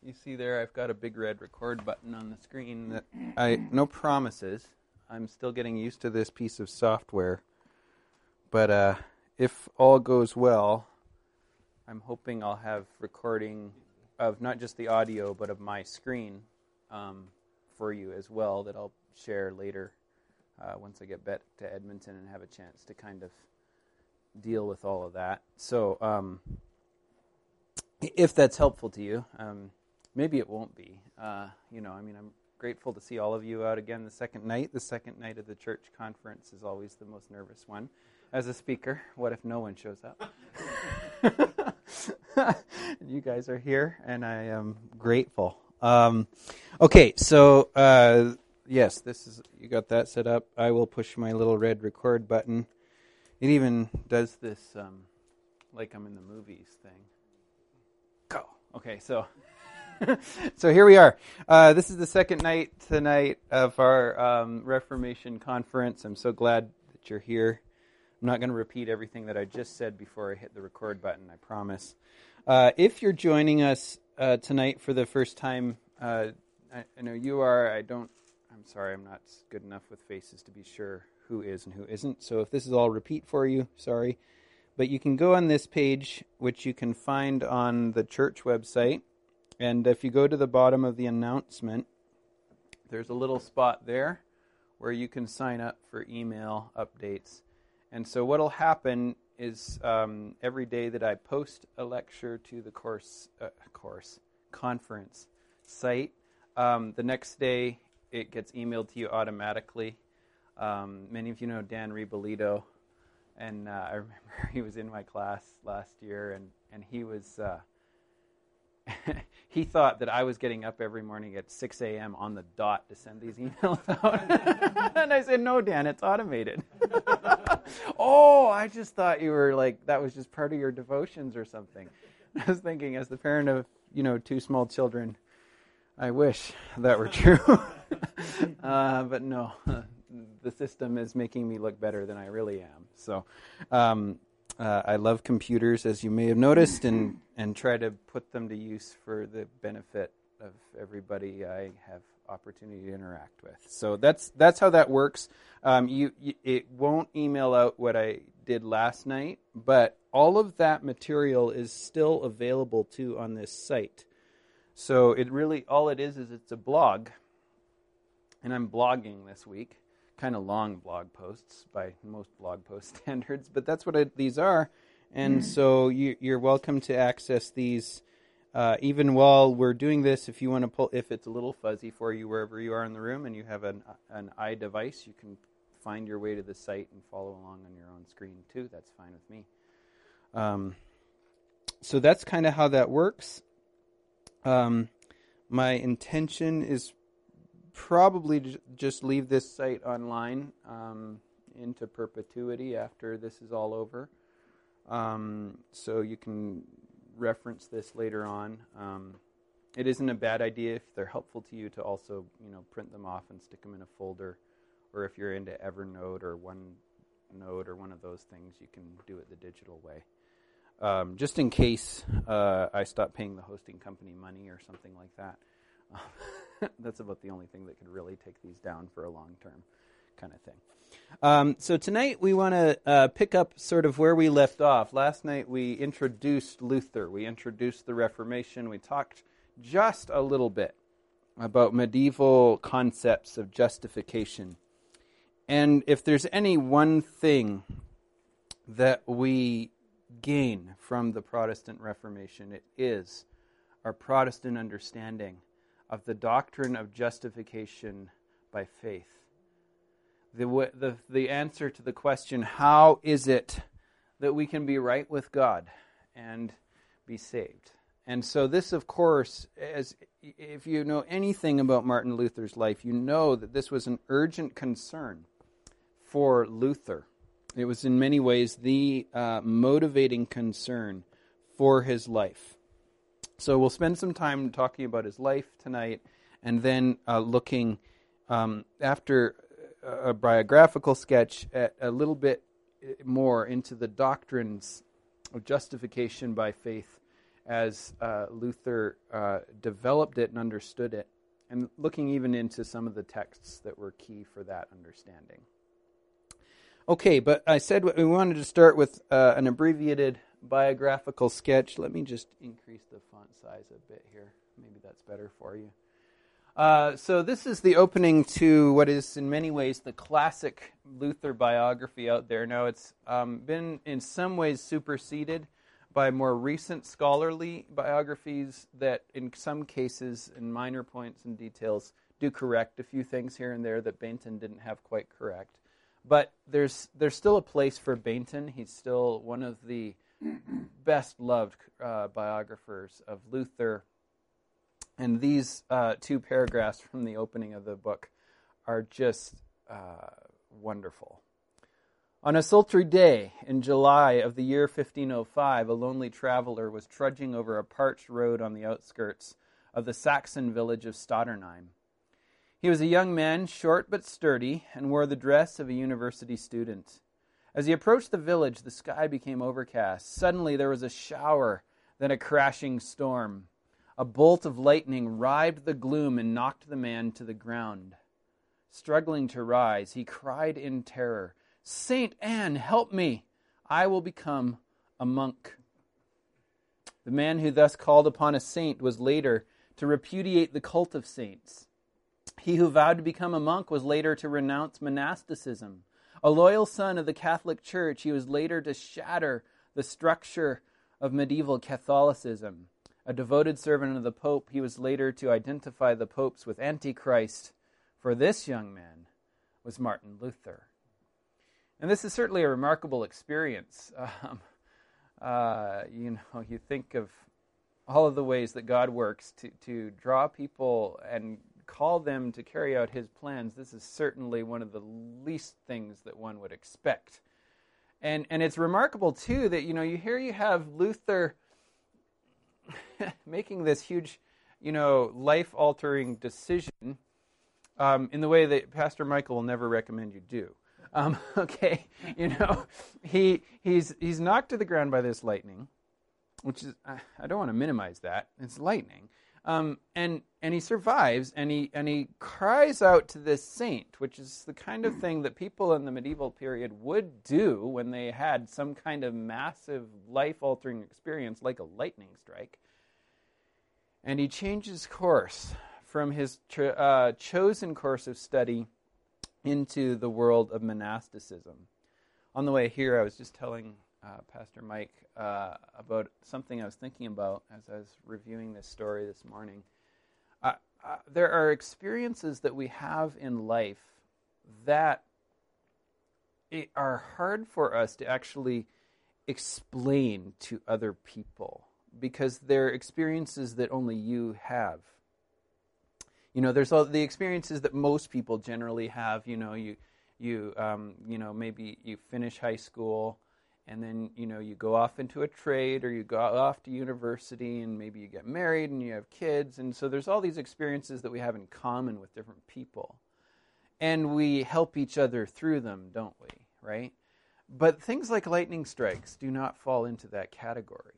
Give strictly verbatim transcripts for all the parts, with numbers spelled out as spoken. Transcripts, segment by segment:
you see there, I've got a big red record button on the screen. That I no promises. I'm still getting used to this piece of software. But uh, if all goes well, I'm hoping I'll have recording of not just the audio, but of my screen um, for you as well that I'll share later uh, once I get back to Edmonton and have a chance to kind of deal with all of that. So um, if that's helpful to you, um, maybe it won't be. Uh, you know, I mean, I'm grateful to see all of you out again the second night. The second night of the church conference is always the most nervous one. As a speaker, what if no one shows up? You guys are here, and I am grateful. Um, okay, so uh, yes, this is you got that set up. I will push my little red record button. It even does this um, like I'm in the movies thing. Go. Okay, so so here we are. Uh, this is the second night tonight of our um, Reformation conference. I'm so glad that you're here. I'm not going to repeat everything that I just said before I hit the record button, I promise. Uh, if you're joining us uh, tonight for the first time, uh, I, I know you are. I don't, I'm sorry, I'm not good enough with faces to be sure who is and who isn't. So if this is all repeat for you, sorry. But you can go on this page, which you can find on the church website. And if you go to the bottom of the announcement, there's a little spot there where you can sign up for email updates. And so what will happen is um, every day that I post a lecture to the course, uh, course conference site, um, the next day it gets emailed to you automatically. Um, many of you know Dan Ribolito, and uh, I remember he was in my class last year, and, and he was uh, he thought that I was getting up every morning at six a.m. on the dot to send these emails out. And I said, no, Dan, it's automated. Oh, I just thought you were like, that was just part of your devotions or something. I was thinking, as the parent of, you know, two small children, I wish that were true. uh, but no, the system is making me look better than I really am. So um, uh, I love computers, as you may have noticed, and, and try to put them to use for the benefit of everybody I have opportunity to interact with. So that's that's how that works. Um, you, you it won't email out what I did last night, but all of that material is still available too on this site. So it really all it is is it's a blog, and I'm blogging this week. Kind of long blog posts by most blog post standards, but that's what I, these are. And so you, you're welcome to access these. Uh, even while we're doing this, if you want to pull, if it's a little fuzzy for you wherever you are in the room and you have an an iDevice, you can find your way to the site and follow along on your own screen too. That's fine with me. Um, so that's kind of how that works. Um, my intention is probably to just leave this site online um, into perpetuity after this is all over. Um, so you can reference this later on. Um, it isn't a bad idea if they're helpful to you to also, you know, print them off and stick them in a folder, or if you're into Evernote or OneNote or one of those things, you can do it the digital way. Um, just in case uh, I stop paying the hosting company money or something like that. That's about the only thing that could really take these down for a long term kind of thing. Um, so tonight we want to uh, pick up sort of where we left off. Last night we introduced Luther. We introduced the Reformation. We talked just a little bit about medieval concepts of justification. And if there's any one thing that we gain from the Protestant Reformation, it is our Protestant understanding of the doctrine of justification by faith. The, the the answer to the question, how is it that we can be right with God and be saved? And so this, of course, as if you know anything about Martin Luther's life, you know that this was an urgent concern for Luther. It was in many ways the uh, motivating concern for his life. So we'll spend some time talking about his life tonight, and then uh, looking um, after a biographical sketch at a little bit more into the doctrines of justification by faith as uh, Luther uh, developed it and understood it, and looking even into some of the texts that were key for that understanding. Okay, but I said we wanted to start with uh, an abbreviated biographical sketch. Let me just increase the font size a bit here. Maybe that's better for you. Uh, so this is the opening to what is in many ways the classic Luther biography out there. Now it's um, been in some ways superseded by more recent scholarly biographies that in some cases, in minor points and details, do correct a few things here and there that Bainton didn't have quite correct. But there's there's still a place for Bainton. He's still one of the best loved uh, biographers of Luther. And these uh, two paragraphs from the opening of the book are just uh, wonderful. On a sultry day in July of the year fifteen oh five, a lonely traveler was trudging over a parched road on the outskirts of the Saxon village of Stotternheim. He was a young man, short but sturdy, and wore the dress of a university student. As he approached the village, the sky became overcast. Suddenly there was a shower, then a crashing storm. A bolt of lightning rived the gloom and knocked the man to the ground. Struggling to rise, he cried in terror, "Saint Anne, help me! I will become a monk." The man who thus called upon a saint was later to repudiate the cult of saints. He who vowed to become a monk was later to renounce monasticism. A loyal son of the Catholic Church, he was later to shatter the structure of medieval Catholicism. A devoted servant of the Pope, he was later to identify the popes with Antichrist. For this young man was Martin Luther. And this is certainly a remarkable experience. Um, uh, you know, you think of all of the ways that God works to, to draw people and call them to carry out his plans. This is certainly one of the least things that one would expect. And and it's remarkable, too, that, you know, you here you have Luther making this huge, you know, life-altering decision um, in the way that Pastor Michael will never recommend you do. Um, okay, you know, he he's he's knocked to the ground by this lightning, which is I, I don't want to minimize that. It's lightning, um, and and he survives, and he and he cries out to this saint, which is the kind of thing that people in the medieval period would do when they had some kind of massive life-altering experience, like a lightning strike. And he changes course from his cho- uh, chosen course of study into the world of monasticism. On the way here, I was just telling uh, Pastor Mike uh, about something I was thinking about as I was reviewing this story this morning. Uh, uh, there are experiences that we have in life that it are hard for us to actually explain to other people because they're experiences that only you have. You know, there's all the experiences that most people generally have. You know, you, you, um, you know, maybe you finish high school, and then you know you go off into a trade, or you go off to university, and maybe you get married and you have kids, and so there's all these experiences that we have in common with different people, and we help each other through them, don't we? Right? But things like lightning strikes do not fall into that category.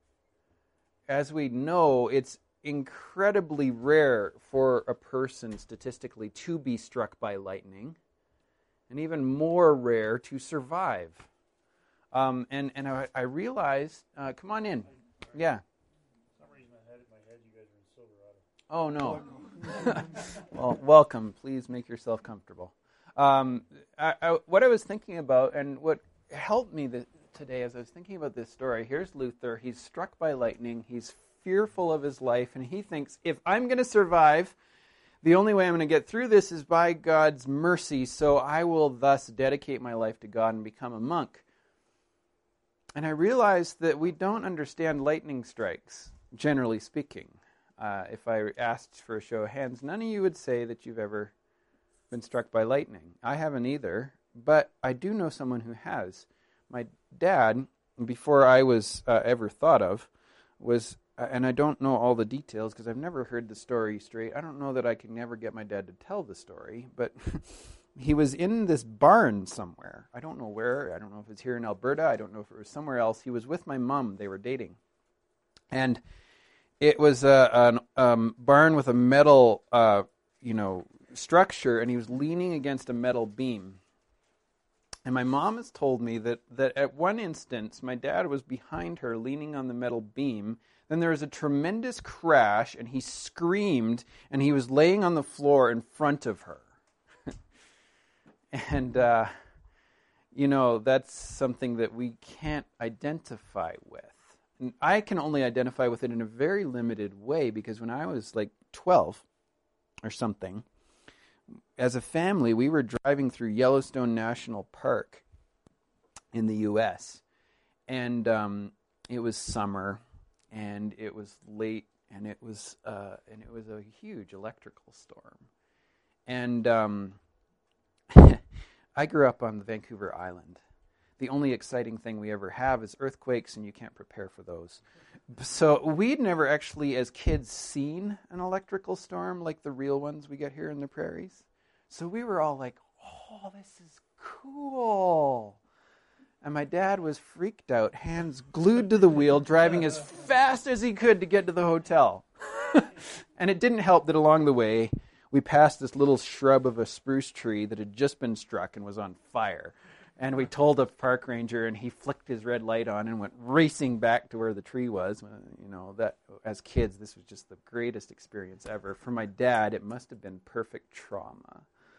As we know, it's incredibly rare for a person statistically to be struck by lightning, and even more rare to survive. Um, and and I, I realized, uh, come on in, yeah. For some reason I had in my head you guys are in Silverado. Oh no. Well, welcome. Please make yourself comfortable. Um, I, I, what I was thinking about, and what helped me the, today as I was thinking about this story, here's Luther. He's struck by lightning. He's fearful of his life, and he thinks, if I'm going to survive, the only way I'm going to get through this is by God's mercy, so I will thus dedicate my life to God and become a monk. And I realized that we don't understand lightning strikes, generally speaking. Uh, if I asked for a show of hands, none of you would say that you've ever been struck by lightning. I haven't either, but I do know someone who has. My dad, before I was uh, ever thought of, was, uh, and I don't know all the details because I've never heard the story straight. I don't know that I can never get my dad to tell the story, but he was in this barn somewhere. I don't know where. I don't know if it's here in Alberta. I don't know if it was somewhere else. He was with my mom. They were dating. And it was a, a um, barn with a metal, uh, you know, structure, and he was leaning against a metal beam. And my mom has told me that, that at one instance, my dad was behind her leaning on the metal beam. Then there was a tremendous crash, and he screamed, and he was laying on the floor in front of her. and, uh, you know, that's something that we can't identify with. And I can only identify with it in a very limited way, because when I was like twelve or something, as a family, we were driving through Yellowstone National Park in the U S, and um, it was summer, and it was late, and it was uh, and it was a huge electrical storm. And um, I grew up on the Vancouver Island. The only exciting thing we ever have is earthquakes, and you can't prepare for those. So we'd never actually, as kids, seen an electrical storm like the real ones we get here in the prairies. So we were all like, oh, this is cool. And my dad was freaked out, hands glued to the wheel, driving as fast as he could to get to the hotel. And it didn't help that along the way, we passed this little shrub of a spruce tree that had just been struck and was on fire. And we told the park ranger, and he flicked his red light on and went racing back to where the tree was. You know, that as kids, this was just the greatest experience ever. For my dad, it must have been perfect trauma.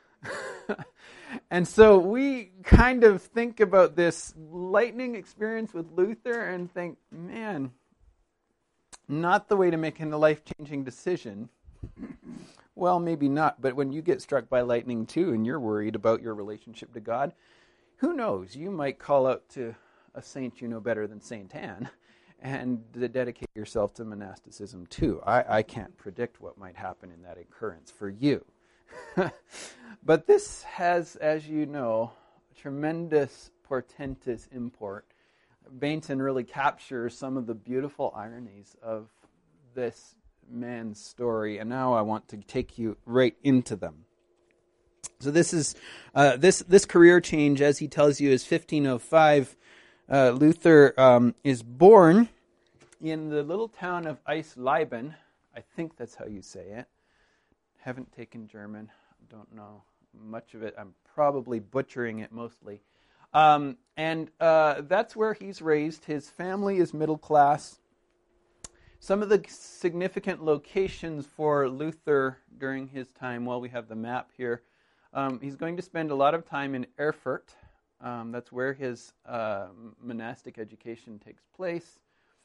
And so we kind of think about this lightning experience with Luther and think, man, not the way to make a life-changing decision. Well, maybe not, but when you get struck by lightning too and you're worried about your relationship to God, who knows? You might call out to a saint you know better than Saint Anne and dedicate yourself to monasticism too. I, I can't predict what might happen in that occurrence for you. But this has, as you know, tremendous portentous import. Bainton really captures some of the beautiful ironies of this man's story, and now I want to take you right into them. So this is uh, this this career change, as he tells you, is fifteen oh five. Uh, Luther um, is born in the little town of Eisleben. I think that's how you say it. Haven't taken German. Don't know much of it. I'm probably butchering it mostly. Um, and uh, that's where he's raised. His family is middle class. Some of the significant locations for Luther during his time, well, we have the map here. Um, he's going to spend a lot of time in Erfurt. Um, that's where his uh, monastic education takes place.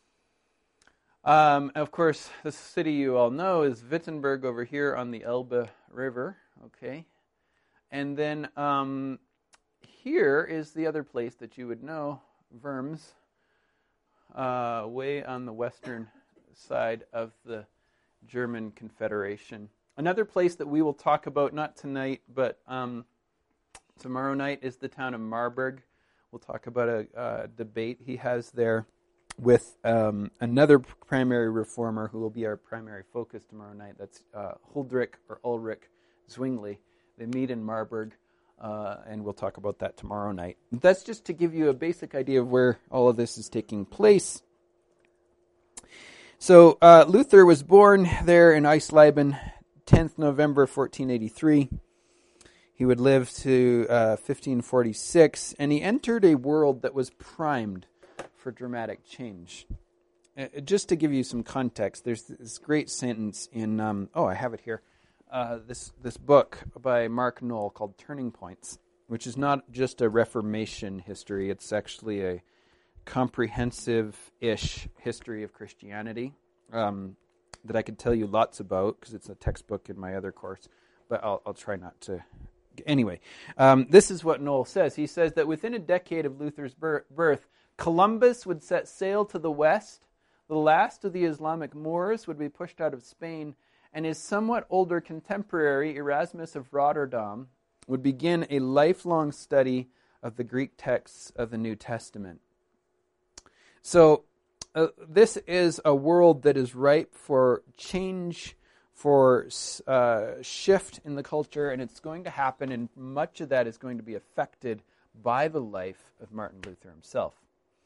Um, of course, the city you all know is Wittenberg over here on the Elbe River. Okay, and then um, here is the other place that you would know, Worms, uh, way on the western side of the German Confederation. Another place that we will talk about, not tonight, but um, tomorrow night, is the town of Marburg. We'll talk about a uh, debate he has there with um, another primary reformer who will be our primary focus tomorrow night. That's uh, Huldrych or Ulrich Zwingli. They meet in Marburg, uh, and we'll talk about that tomorrow night. That's just to give you a basic idea of where all of this is taking place. So uh, Luther was born there in Eisleben, tenth November fourteen eighty-three. He would live to uh, fifteen forty-six, and he entered a world that was primed for dramatic change. Uh, just to give you some context, there's this great sentence in, um, oh, I have it here, uh, this, this book by Mark Knoll called Turning Points, which is not just a Reformation history, it's actually a comprehensive-ish history of Christianity um, that I could tell you lots about, because it's a textbook in my other course, but I'll, I'll try not to. Anyway, um, this is what Knoll says. He says that within a decade of Luther's birth, Columbus would set sail to the west, the last of the Islamic Moors would be pushed out of Spain, and his somewhat older contemporary, Erasmus of Rotterdam, would begin a lifelong study of the Greek texts of the New Testament. So uh, this is a world that is ripe for change, for uh, shift in the culture, and it's going to happen, and much of that is going to be affected by the life of Martin Luther himself.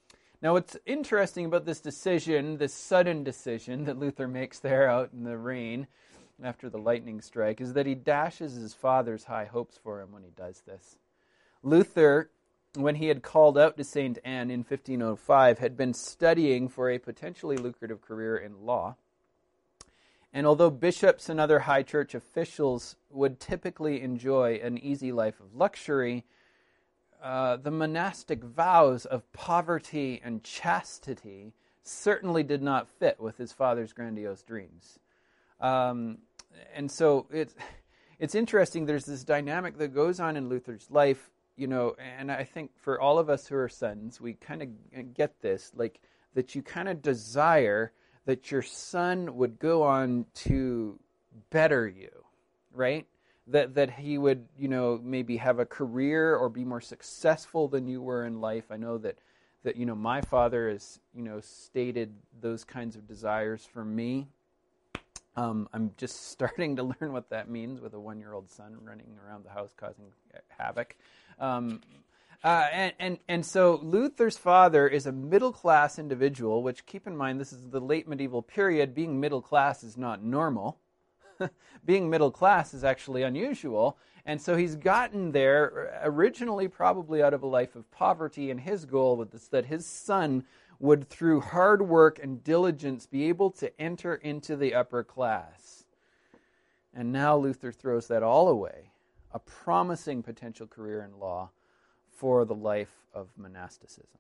Now, what's interesting about this decision, this sudden decision that Luther makes there out in the rain after the lightning strike, is that he dashes his father's high hopes for him when he does this. Luther, when he had called out to Saint Anne in fifteen oh five, had been studying for a potentially lucrative career in law. And although bishops and other high church officials would typically enjoy an easy life of luxury, uh, the monastic vows of poverty and chastity certainly did not fit with his father's grandiose dreams. Um, and so it's, it's interesting, there's this dynamic that goes on in Luther's life, you know, and I think for all of us who are sons, we kind of get this, like that you kind of desire that your son would go on to better you, right? That that he would, you know, maybe have a career or be more successful than you were in life. I know that, that you know, my father has, you know, stated those kinds of desires for me. Um, I'm just starting to learn what that means with a one-year-old son running around the house causing havoc. Um Uh, and, and and so Luther's father is a middle-class individual, which, keep in mind, this is the late medieval period. Being middle-class is not normal. Being middle-class is actually unusual. And so he's gotten there originally probably out of a life of poverty, and his goal was that his son would, through hard work and diligence, be able to enter into the upper class. And now Luther throws that all away, a promising potential career in law, for the life of monasticism.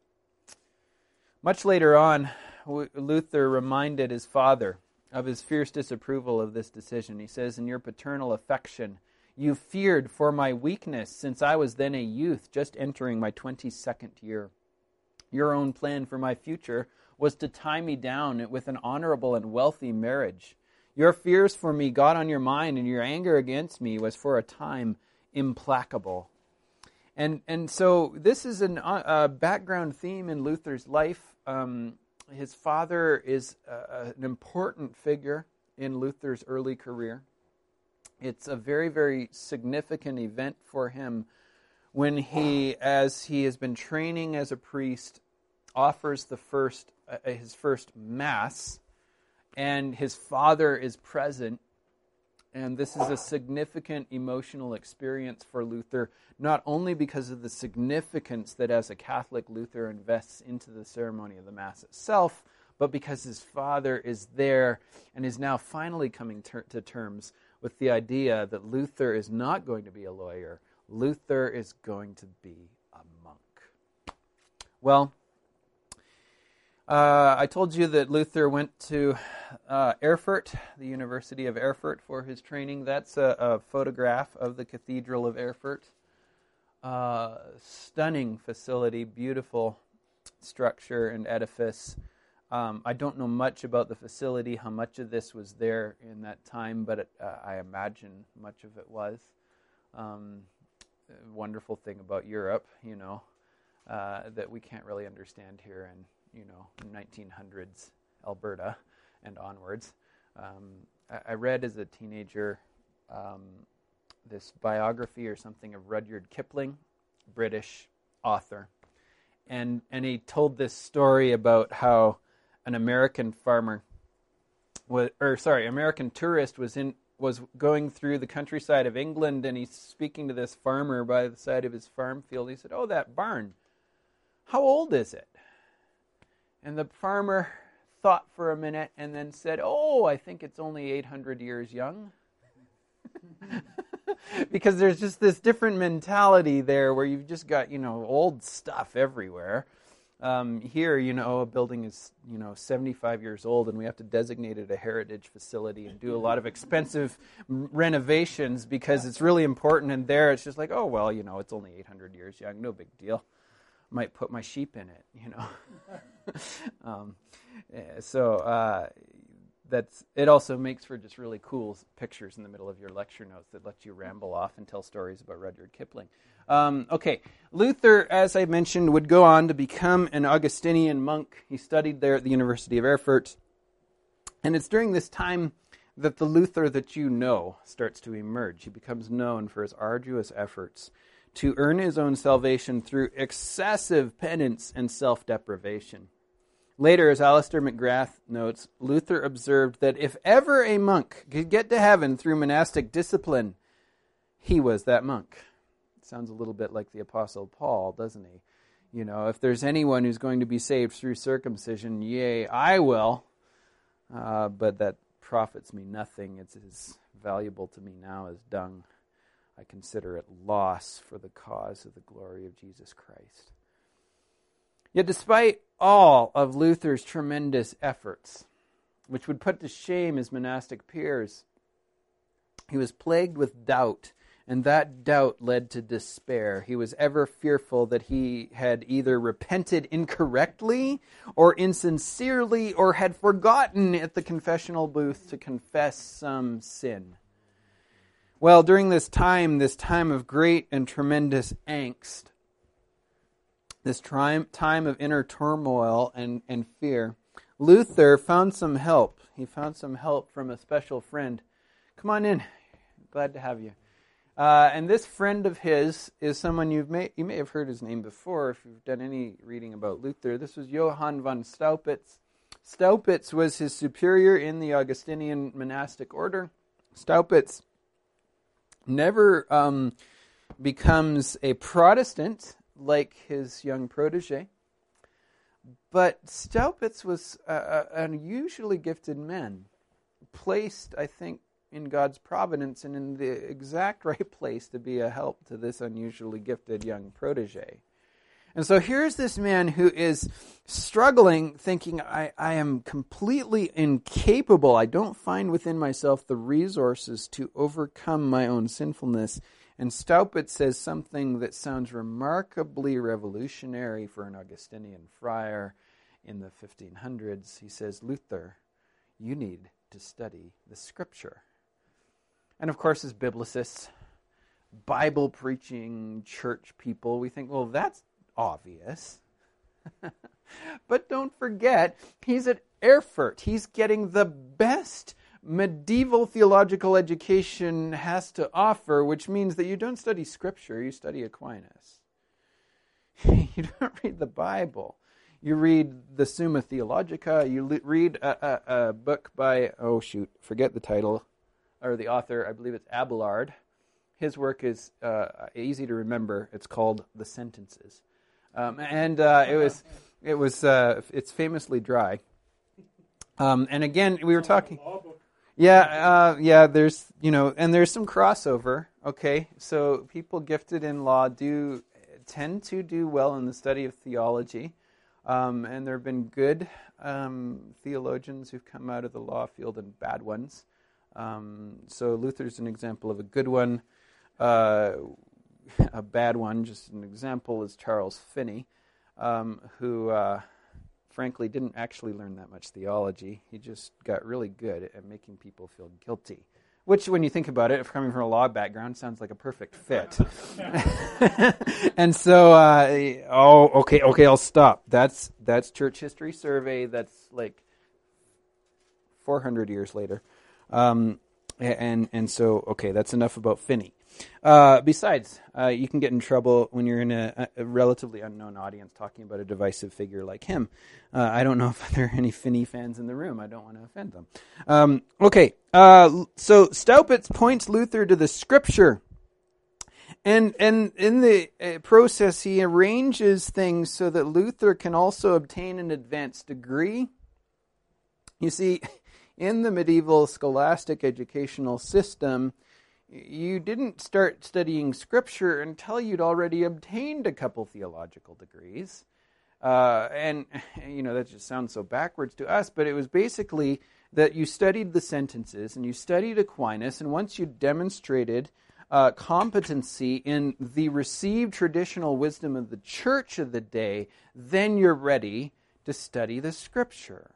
Much later on, Luther reminded his father of his fierce disapproval of this decision. He says, "In your paternal affection, you feared for my weakness, since I was then a youth, just entering my twenty-second year. Your own plan for my future was to tie me down with an honorable and wealthy marriage. Your fears for me got on your mind, and your anger against me was for a time implacable." And and so this is a uh, background theme in Luther's life. Um, his father is uh, an important figure in Luther's early career. It's a very, very significant event for him when he, as he has been training as a priest, offers the first uh, his first Mass, and his father is present. And this is a significant emotional experience for Luther, not only because of the significance that as a Catholic Luther invests into the ceremony of the Mass itself, but because his father is there and is now finally coming ter- to terms with the idea that Luther is not going to be a lawyer. Luther is going to be a monk. Well, Uh, I told you that Luther went to uh, Erfurt, the University of Erfurt, for his training. That's a, a photograph of the Cathedral of Erfurt. Uh, stunning facility, beautiful structure and edifice. Um, I don't know much about the facility, how much of this was there in that time, but it, uh, I imagine much of it was. Um, wonderful thing about Europe, you know, uh, that we can't really understand here in you know, nineteen hundreds Alberta and onwards. Um, I, I read as a teenager um, this biography or something of Rudyard Kipling, British author. And and he told this story about how an American farmer, was, or sorry, American tourist was in was going through the countryside of England, and he's speaking to this farmer by the side of his farm field. He said, "Oh, that barn, how old is it?" And the farmer thought for a minute and then said, "Oh, I think it's only eight hundred years young." Because there's just this different mentality there where you've just got, you know, old stuff everywhere. Um, here, you know, a building is, you know, seventy-five years old, and we have to designate it a heritage facility and do a lot of expensive renovations because it's really important. And there it's just like, oh, well, you know, it's only eight hundred years young, no big deal. Might put my sheep in it, you know. um, so uh, that's it. Also makes for just really cool pictures in the middle of your lecture notes that let you ramble off and tell stories about Rudyard Kipling. Um, okay, Luther, as I mentioned, would go on to become an Augustinian monk. He studied there at the University of Erfurt, and it's during this time that the Luther that you know starts to emerge. He becomes known for his arduous efforts to earn his own salvation through excessive penance and self-deprivation. Later, as Alistair McGrath notes, Luther observed that if ever a monk could get to heaven through monastic discipline, he was that monk. Sounds a little bit like the Apostle Paul, doesn't he? You know, if there's anyone who's going to be saved through circumcision, yea, I will. Uh, but that profits me nothing. It's as valuable to me now as dung. I consider it loss for the cause of the glory of Jesus Christ. Yet despite all of Luther's tremendous efforts, which would put to shame his monastic peers, he was plagued with doubt, and that doubt led to despair. He was ever fearful that he had either repented incorrectly or insincerely or had forgotten at the confessional booth to confess some sin. Well, during this time, this time of great and tremendous angst, this time, time of inner turmoil and, and fear, Luther found some help. He found some help from a special friend. Come on in. Glad to have you. Uh, and this friend of his is someone you've may, you may have heard his name before if you've done any reading about Luther. This was Johann von Staupitz. Staupitz was his superior in the Augustinian monastic order. Staupitz never um, becomes a Protestant like his young protege, but Staupitz was uh, an unusually gifted man, placed, I think, in God's providence and in the exact right place to be a help to this unusually gifted young protege. And so here's this man who is struggling, thinking, I, I am completely incapable. I don't find within myself the resources to overcome my own sinfulness. And Staupitz says something that sounds remarkably revolutionary for an Augustinian friar in the fifteen hundreds. He says, Luther, you need to study the Scripture. And of course, as biblicists, Bible-preaching church people, we think, well, that's obvious. But don't forget, he's at Erfurt. He's getting the best medieval theological education has to offer, which means that you don't study Scripture, you study Aquinas. You don't read the Bible. You read the Summa Theologica. You le- read a, a, a book by, oh shoot, forget the title, or the author, I believe it's Abelard. His work is uh, easy to remember. It's called The Sentences. Um, and uh, it was, it was, uh, it's famously dry. Um, and again, we were talking... Yeah, uh, yeah, there's, you know, and there's some crossover, okay? So people gifted in law do tend to do well in the study of theology, um, and there have been good um, theologians who've come out of the law field and bad ones. Um, so Luther's an example of a good one. Uh, a bad one, just an example, is Charles Finney, um, who... Uh, frankly, didn't actually learn that much theology. He just got really good at making people feel guilty. Which, when you think about it, if coming from a law background, sounds like a perfect fit. And so, uh, oh, okay, okay, I'll stop. That's that's Church History Survey. That's like four hundred years later. Um, and and so, okay, that's enough about Finney. Uh, besides, uh, you can get in trouble when you're in a, a relatively unknown audience talking about a divisive figure like him. Uh, I don't know if there are any Finney fans in the room. I don't want to offend them. Um, okay, uh, so Staupitz points Luther to the Scripture. And, and in the uh, process, he arranges things so that Luther can also obtain an advanced degree. You see, in the medieval scholastic educational system, you didn't start studying Scripture until you'd already obtained a couple theological degrees. Uh, and, you know, that just sounds so backwards to us, but it was basically that you studied the sentences and you studied Aquinas, and once you demonstrated uh, competency in the received traditional wisdom of the church of the day, then you're ready to study the Scripture.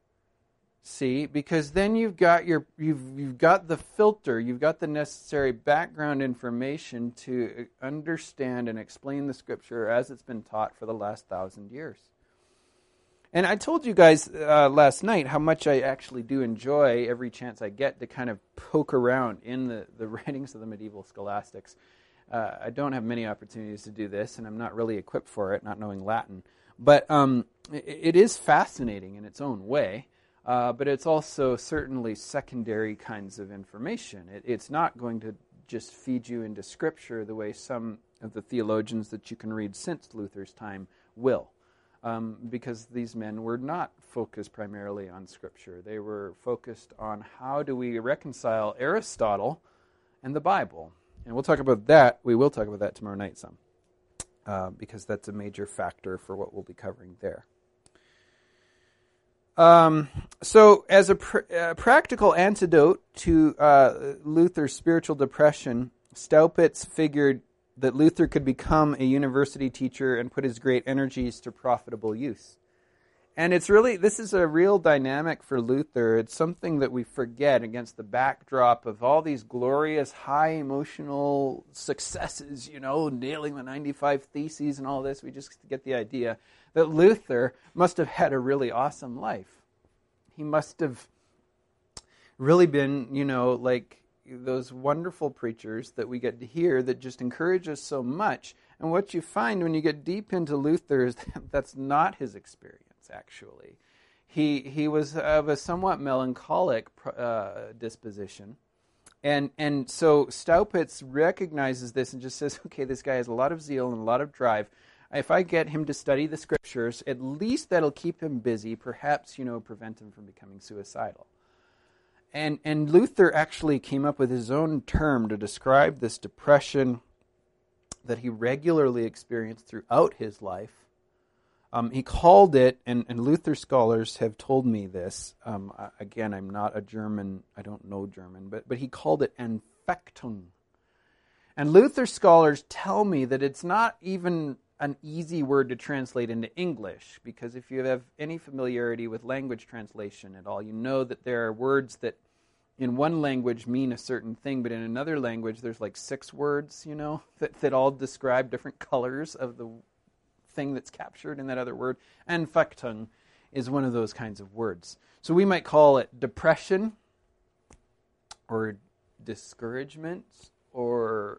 See, because then you've got your you've you've got the filter, you've got the necessary background information to understand and explain the Scripture as it's been taught for the last thousand years. And I told you guys uh, last night how much I actually do enjoy every chance I get to kind of poke around in the, the writings of the medieval scholastics. uh, I don't have many opportunities to do this, and I'm not really equipped for it, not knowing Latin. But um, it, it is fascinating in its own way, uh, but it's also certainly secondary kinds of information. It, it's not going to just feed you into Scripture the way some of the theologians that you can read since Luther's time will. Um, because these men were not focused primarily on Scripture. They were focused on how do we reconcile Aristotle and the Bible. And we'll talk about that. We will talk about that tomorrow night some, uh, because that's a major factor for what we'll be covering there. Um, so as a pr- uh, practical antidote to uh, Luther's spiritual depression, Staupitz figured that Luther could become a university teacher and put his great energies to profitable use. And it's really, this is a real dynamic for Luther. It's something that we forget against the backdrop of all these glorious, high emotional successes, you know, nailing the ninety-five Theses and all this. We just get the idea that Luther must have had a really awesome life. He must have really been, you know, like those wonderful preachers that we get to hear that just encourage us so much. And what you find when you get deep into Luther is that that's not his experience, actually. He he was of a somewhat melancholic uh, disposition. And and so Staupitz recognizes this and just says, okay, this guy has a lot of zeal and a lot of drive. If I get him to study the Scriptures, at least that'll keep him busy, perhaps, you know, prevent him from becoming suicidal. And and Luther actually came up with his own term to describe this depression that he regularly experienced throughout his life. Um, he called it, and, and Luther scholars have told me this. Um, again, I'm not a German, I don't know German, but, but he called it Anfechtung. And Luther scholars tell me that it's not even an easy word to translate into English, because if you have any familiarity with language translation at all, you know that there are words that in one language mean a certain thing, but in another language there's like six words, you know, that, that all describe different colors of the thing that's captured in that other word. Anfechtung is one of those kinds of words. So we might call it depression or discouragement or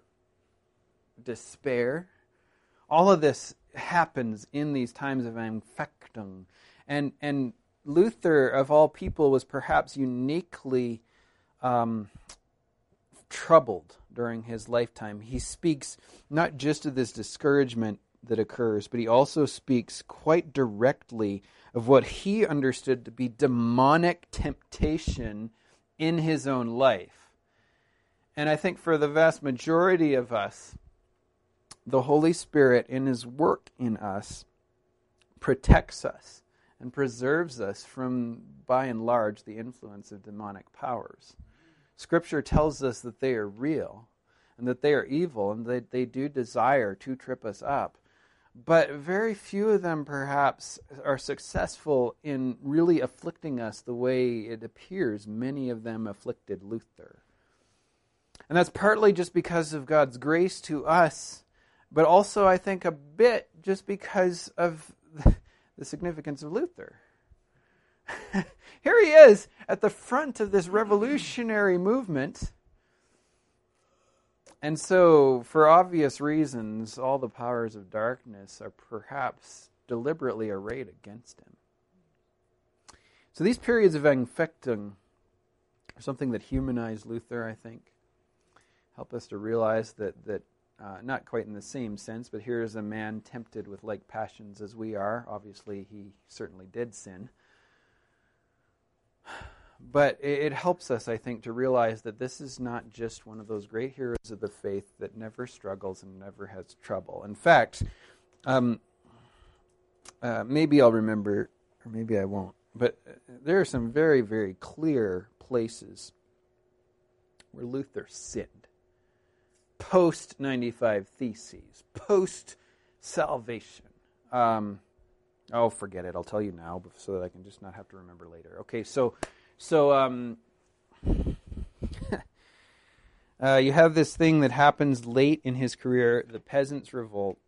despair. All of this happens in these times of Anfechtung. And and Luther, of all people, was perhaps uniquely um, troubled during his lifetime. He speaks not just of this discouragement that occurs, but he also speaks quite directly of what he understood to be demonic temptation in his own life. And I think for the vast majority of us, the Holy Spirit in His work in us protects us and preserves us from, by and large, the influence of demonic powers. Scripture tells us that they are real and that they are evil and that they do desire to trip us up. But very few of them perhaps are successful in really afflicting us the way it appears many of them afflicted Luther. And that's partly just because of God's grace to us, but also, I think, a bit just because of the significance of Luther. Here he is at the front of this revolutionary movement. And so, for obvious reasons, all the powers of darkness are perhaps deliberately arrayed against him. So these periods of Anfechtung are something that humanized Luther, I think. Help us to realize that that Uh, not quite in the same sense, but here is a man tempted with like passions as we are. Obviously, he certainly did sin. But it, it helps us, I think, to realize that this is not just one of those great heroes of the faith that never struggles and never has trouble. In fact, um, uh, maybe I'll remember, or maybe I won't, but there are some very, very clear places where Luther sinned. Post ninety-five Theses, post-salvation. Um, oh, forget it. I'll tell you now so that I can just not have to remember later. Okay, so so um, uh, you have this thing that happens late in his career, the Peasants' Revolt.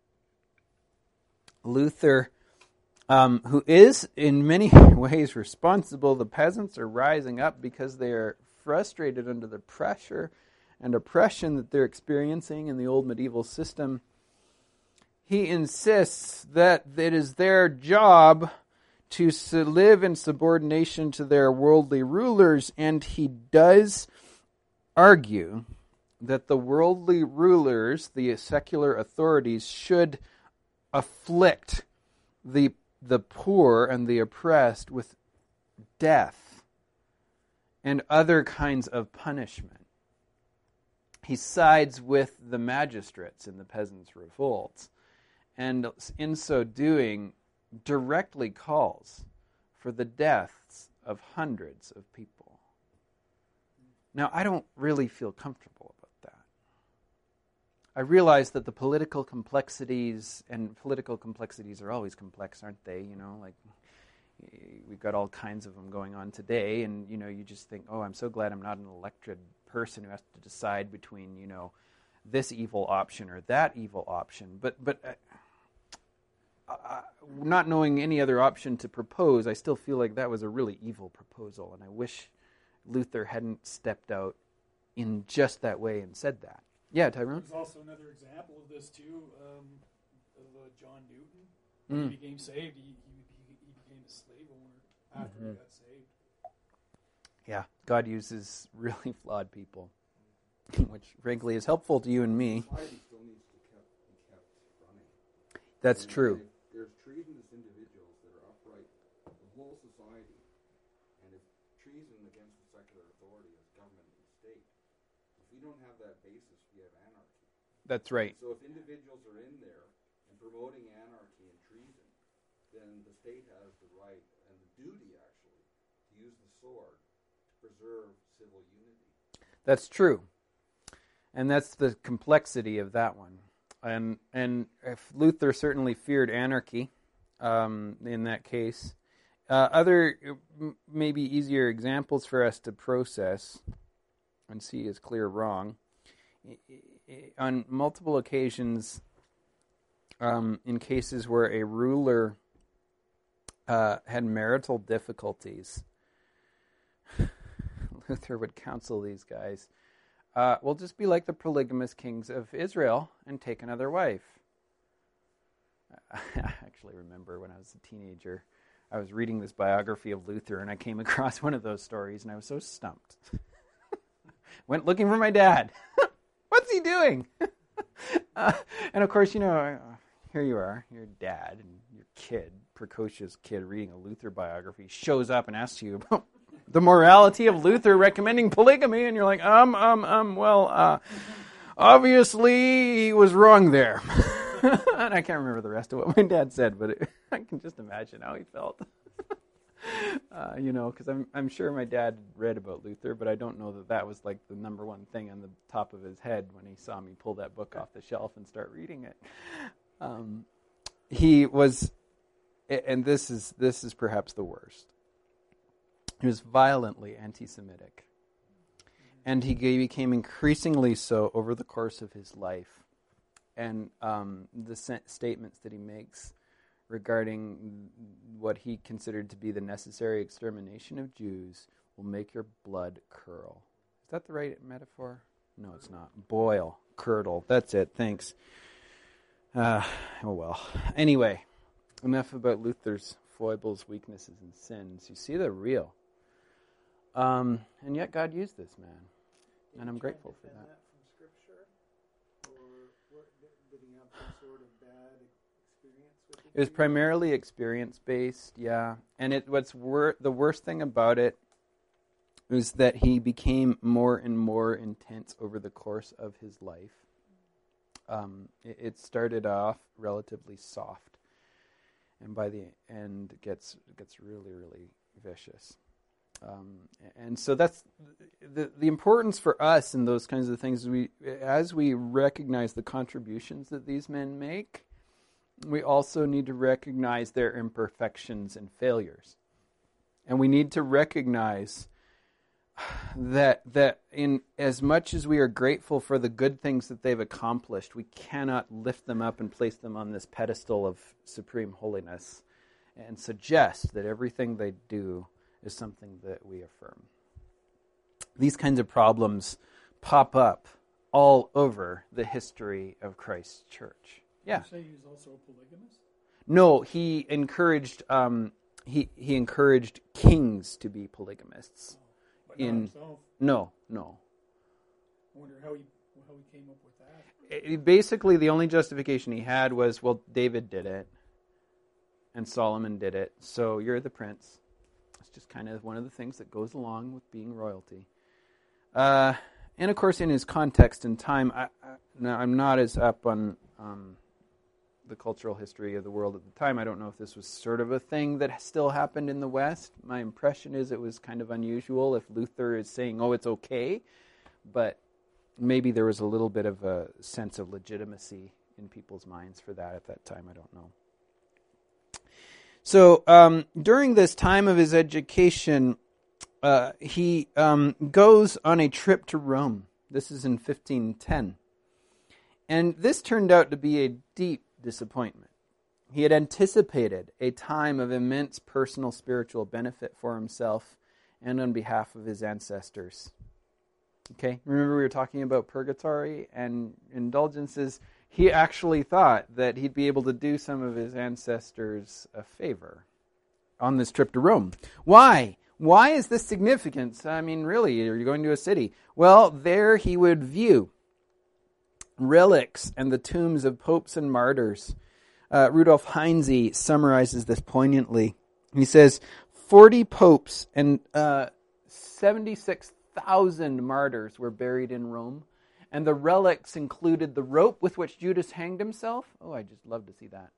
Luther, um, who is in many ways responsible, the peasants are rising up because they are frustrated under the pressure and oppression that they're experiencing in the old medieval system, he insists that it is their job to live in subordination to their worldly rulers, and he does argue that the worldly rulers, the secular authorities, should afflict the the poor and the oppressed with death and other kinds of punishment. He sides with the magistrates in the peasants' revolts, and in so doing directly calls for the deaths of hundreds of people. Now, I don't really feel comfortable about that. I realize that the political complexities, and political complexities are always complex, aren't they? You know, like we've got all kinds of them going on today, and you know, you just think, oh, I'm so glad I'm not an elected person who has to decide between, you know, this evil option or that evil option. But but uh, uh, not knowing any other option to propose, I still feel like that was a really evil proposal, and I wish Luther hadn't stepped out in just that way and said that. Yeah, Tyrone? There's also another example of this, too, um, of uh, John Newton. Mm. When he became saved, he, he, he became a slave owner after mm-hmm. he got saved. Yeah, God uses really flawed people, which, frankly, is helpful to you and me. Society still needs to kept, be kept running. That's and true. There's treasonous individuals that are upright for the whole society. And if treason against the secular authority is government and state, if we don't have that basis, we have anarchy. That's right. So if individuals are in there and promoting anarchy and treason, then the state has the right and the duty, actually, to use the sword to preserve civil unity. That's true. And that's the complexity of that one. And and if Luther certainly feared anarchy um, in that case, uh, other m- maybe easier examples for us to process and see as clear wrong. On multiple occasions, um, in cases where a ruler uh, had marital difficulties, Luther would counsel these guys, uh, well, just be like the polygamous kings of Israel and take another wife. I actually remember when I was a teenager, I was reading this biography of Luther, and I came across one of those stories, and I was so stumped. Went looking for my dad. What's he doing? uh, and of course, you know, uh, here you are, your dad, and your kid, precocious kid reading a Luther biography, shows up and asks you about the morality of Luther recommending polygamy, and you're like, um, um, um, well, uh, obviously he was wrong there. And I can't remember the rest of what my dad said, but it, I can just imagine how he felt. Uh, you know, because I'm I'm sure my dad read about Luther, but I don't know that that was like the number one thing on the top of his head when he saw me pull that book off the shelf and start reading it. Um, he was, and this is this is perhaps the worst. He was violently anti-Semitic, and he became increasingly so over the course of his life. And um, the statements that he makes regarding what he considered to be the necessary extermination of Jews will make your blood curl. Is that the right metaphor? No, it's not. Boil, curdle. That's it. Thanks. Uh, oh, well. Anyway, enough about Luther's foibles, weaknesses, and sins. You see, they're real. Um, and yet God used this man. And I'm grateful for that. that from Scripture? Or what, did he have some sort of bad experience with it? It was primarily experience-based, yeah. And it what's wor- the worst thing about it was that he became more and more intense over the course of his life. Um, it, it started off relatively soft, and by the end it gets gets really, really vicious. Um, and so that's the the importance for us in those kinds of things. We, as we recognize the contributions that these men make, we also need to recognize their imperfections and failures, and we need to recognize that that in as much as we are grateful for the good things that they've accomplished, we cannot lift them up and place them on this pedestal of supreme holiness and suggest that everything they do is something that we affirm. These kinds of problems pop up all over the history of Christ's church. Yeah. You say he was also a polygamist? No, he encouraged um, he he encouraged kings to be polygamists. But not In himself. no, no. I wonder how he how he came up with that. It- basically, the only justification he had was, well, David did it, and Solomon did it, so you're the prince. It's just kind of one of the things that goes along with being royalty. Uh, and of course, in his context and time, I, I, now I'm not as up on um, the cultural history of the world at the time. I don't know if this was sort of a thing that still happened in the West. My impression is it was kind of unusual if Luther is saying, oh, it's okay, but maybe there was a little bit of a sense of legitimacy in people's minds for that at that time. I don't know. So um, during this time of his education, uh, he um, goes on a trip to Rome. This is in fifteen ten. And this turned out to be a deep disappointment. He had anticipated a time of immense personal spiritual benefit for himself and on behalf of his ancestors. Okay, remember we were talking about purgatory and indulgences. He actually thought that he'd be able to do some of his ancestors a favor on this trip to Rome. Why? Why is this significant? I mean, really, are you going to a city? Well, there he would view relics and the tombs of popes and martyrs. Uh, Rudolf Heinze summarizes this poignantly. He says, forty popes and uh, seventy-six thousand martyrs were buried in Rome, and the relics included the rope with which Judas hanged himself. Oh, I just love to see that.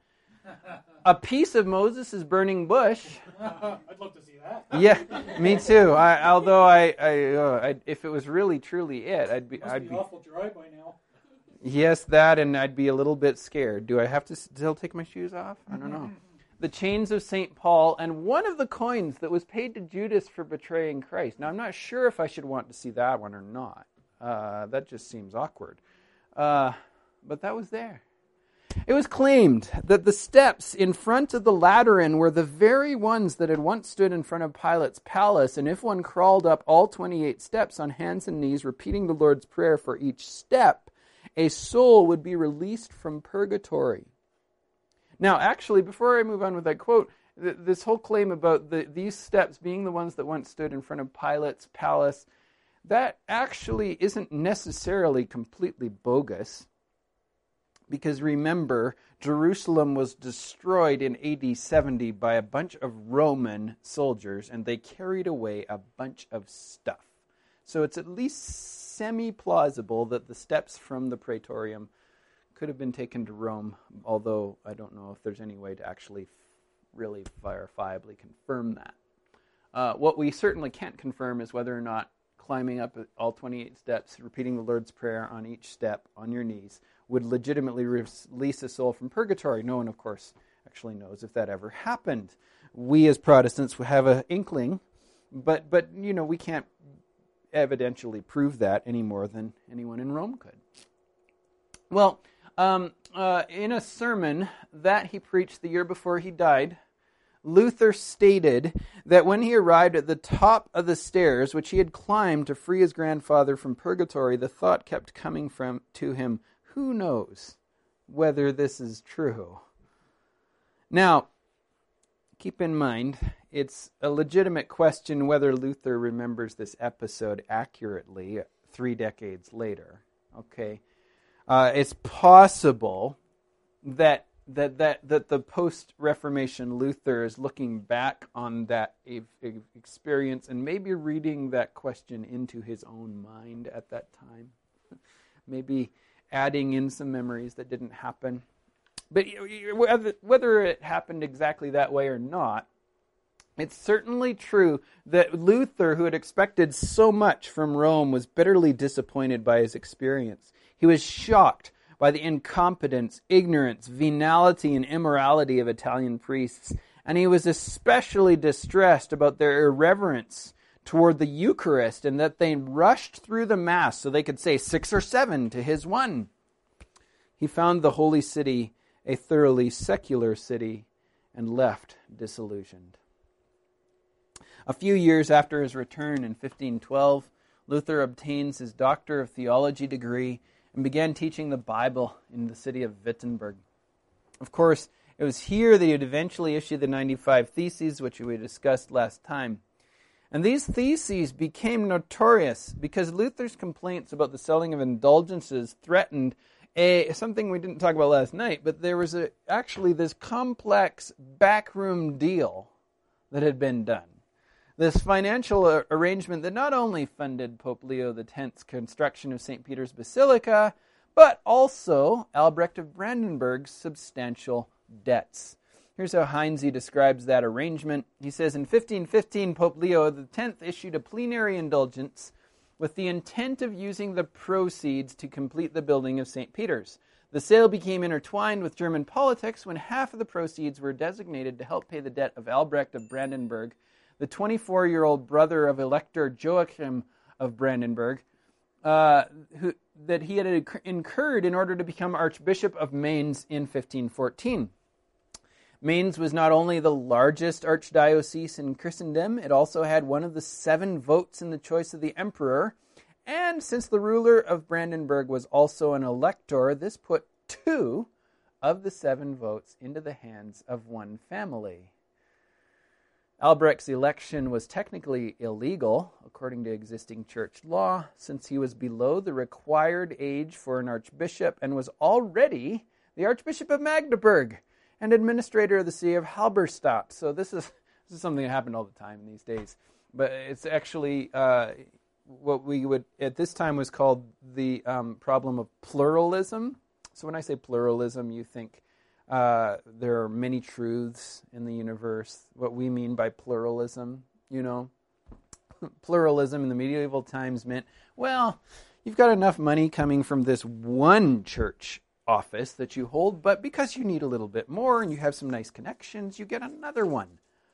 A piece of Moses' burning bush. I'd love to see that. Yeah, me too. I, although I, I, uh, I, if it was really truly it, I'd be, Must I'd be be. awful dry by now. Yes, that, and I'd be a little bit scared. Do I have to still take my shoes off? I don't know. The chains of Saint Paul, and one of the coins that was paid to Judas for betraying Christ. Now, I'm not sure if I should want to see that one or not. Uh, that just seems awkward. Uh, but that was there. It was claimed that the steps in front of the Lateran were the very ones that had once stood in front of Pilate's palace, and if one crawled up all twenty-eight steps on hands and knees, repeating the Lord's Prayer for each step, a soul would be released from purgatory. Now, actually, before I move on with that quote, th- this whole claim about the, these steps being the ones that once stood in front of Pilate's palace, that actually isn't necessarily completely bogus. Because remember, Jerusalem was destroyed in A D seventy by a bunch of Roman soldiers, and they carried away a bunch of stuff. So it's at least semi-plausible that the steps from the Praetorium could have been taken to Rome, although I don't know if there's any way to actually really verifiably confirm that. Uh, what we certainly can't confirm is whether or not climbing up all twenty-eight steps, repeating the Lord's Prayer on each step on your knees, would legitimately release a soul from purgatory. No one, of course, actually knows if that ever happened. We as Protestants have an inkling, but, but you know, we can't evidentially prove that any more than anyone in Rome could. Well, um, uh, in a sermon that he preached the year before he died, Luther stated that when he arrived at the top of the stairs, which he had climbed to free his grandfather from purgatory, the thought kept coming from to him, who knows whether this is true? Now, keep in mind, it's a legitimate question whether Luther remembers this episode accurately three decades later. Okay, uh, it's possible that that that that the post-Reformation Luther is looking back on that e- e- experience and maybe reading that question into his own mind at that time, maybe adding in some memories that didn't happen. But whether it happened exactly that way or not, it's certainly true that Luther, who had expected so much from Rome, was bitterly disappointed by his experience. He was shocked by the incompetence, ignorance, venality, and immorality of Italian priests, and he was especially distressed about their irreverence toward the Eucharist and that they rushed through the Mass so they could say six or seven to his one. He found the holy city a thoroughly secular city and left disillusioned. A few years after his return in fifteen twelve, Luther obtains his Doctor of Theology degree and began teaching the Bible in the city of Wittenberg. Of course, it was here that he would eventually issue the ninety-five Theses, which we discussed last time. And these theses became notorious because Luther's complaints about the selling of indulgences threatened a something we didn't talk about last night, but there was a, actually this complex backroom deal that had been done. This financial arrangement that not only funded Pope Leo the tenth's construction of Saint Peter's Basilica, but also Albrecht of Brandenburg's substantial debts. Here's how Heinze describes that arrangement. He says, in fifteen fifteen, Pope Leo the tenth issued a plenary indulgence with the intent of using the proceeds to complete the building of Saint Peter's. The sale became intertwined with German politics when half of the proceeds were designated to help pay the debt of Albrecht of Brandenburg, the twenty-four-year-old brother of Elector Joachim of Brandenburg, uh, who, that he had incurred in order to become Archbishop of Mainz in fifteen fourteen. Mainz was not only the largest archdiocese in Christendom, it also had one of the seven votes in the choice of the emperor, and since the ruler of Brandenburg was also an elector, this put two of the seven votes into the hands of one family. Albrecht's election was technically illegal, according to existing church law, since he was below the required age for an archbishop and was already the Archbishop of Magdeburg and administrator of the See of Halberstadt. So this is this is something that happened all the time in these days. But it's actually uh, what we would, at this time, was called the um, problem of pluralism. So when I say pluralism, you think uh, there are many truths in the universe. What we mean by pluralism, you know, pluralism in the medieval times meant, well, you've got enough money coming from this one church office that you hold, but because you need a little bit more and you have some nice connections, you get another one.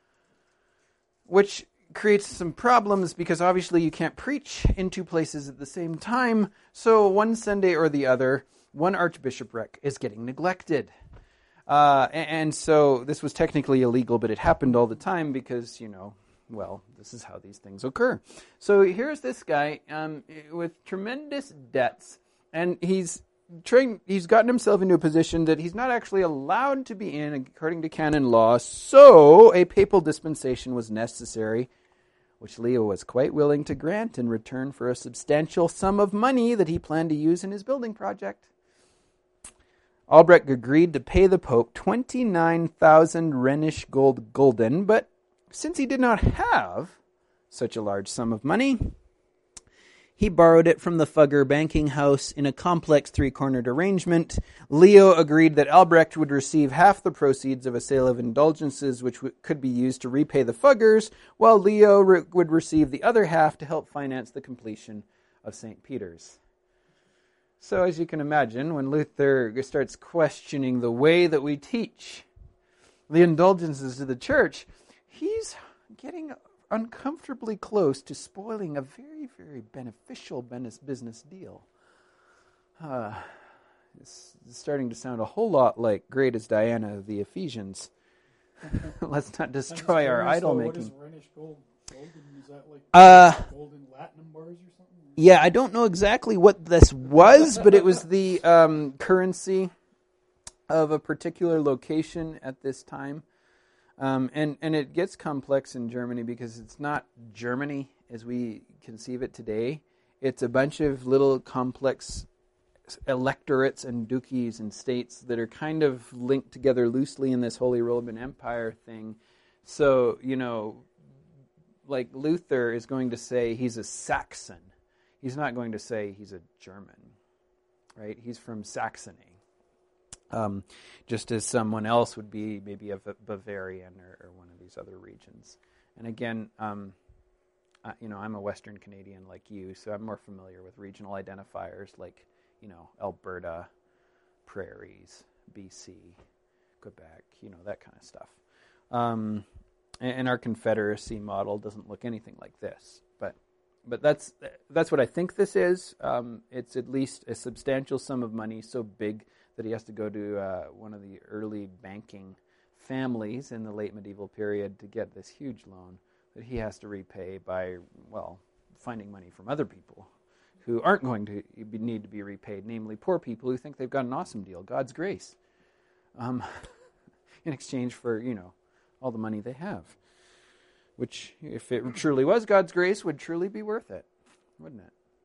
Which creates some problems because obviously you can't preach in two places at the same time, so one Sunday or the other, one archbishopric is getting neglected. Uh, and so this was technically illegal, but it happened all the time because, you know, well, this is how these things occur. So here's this guy um, with tremendous debts, and he's trying, he's gotten himself into a position that he's not actually allowed to be in according to canon law, so a papal dispensation was necessary, which Leo was quite willing to grant in return for a substantial sum of money that he planned to use in his building project. Albrecht agreed to pay the Pope twenty-nine thousand Rhenish gold gulden, but since he did not have such a large sum of money, he borrowed it from the Fugger banking house in a complex three-cornered arrangement. Leo agreed that Albrecht would receive half the proceeds of a sale of indulgences, which w- could be used to repay the Fuggers, while Leo re- would receive the other half to help finance the completion of Saint Peter's. So as you can imagine, when Luther starts questioning the way that we teach the indulgences to the church, he's getting uncomfortably close to spoiling a very, very beneficial business deal. Uh, it's starting to sound a whole lot like Great as Diana of the Ephesians. Let's not destroy our idol making. What is Rhenish gold? Golden? Is that like uh, golden latinum bars or something? Yeah, I don't know exactly what this was, but it was the um, currency of a particular location at this time. Um, and, and it gets complex in Germany because it's not Germany as we conceive it today. It's a bunch of little complex electorates and duchies and states that are kind of linked together loosely in this Holy Roman Empire thing. So, you know, like Luther is going to say he's a Saxon. He's not going to say he's a German, right? He's from Saxony. Um, just as someone else would be maybe a Bavarian or, or one of these other regions. And again, um, uh, you know, I'm a Western Canadian like you, so I'm more familiar with regional identifiers like, you know, Alberta, Prairies, B C, Quebec, you know, that kind of stuff. Um, and, and our Confederacy model doesn't look anything like this, but but that's that's what I think this is. Um, it's at least a substantial sum of money, so big that he has to go to uh, one of the early banking families in the late medieval period to get this huge loan that he has to repay by, well, finding money from other people who aren't going to be, need to be repaid, namely poor people who think they've got an awesome deal, God's grace, um, in exchange for, you know, all the money they have. Which, if it truly was God's grace, would truly be worth it, wouldn't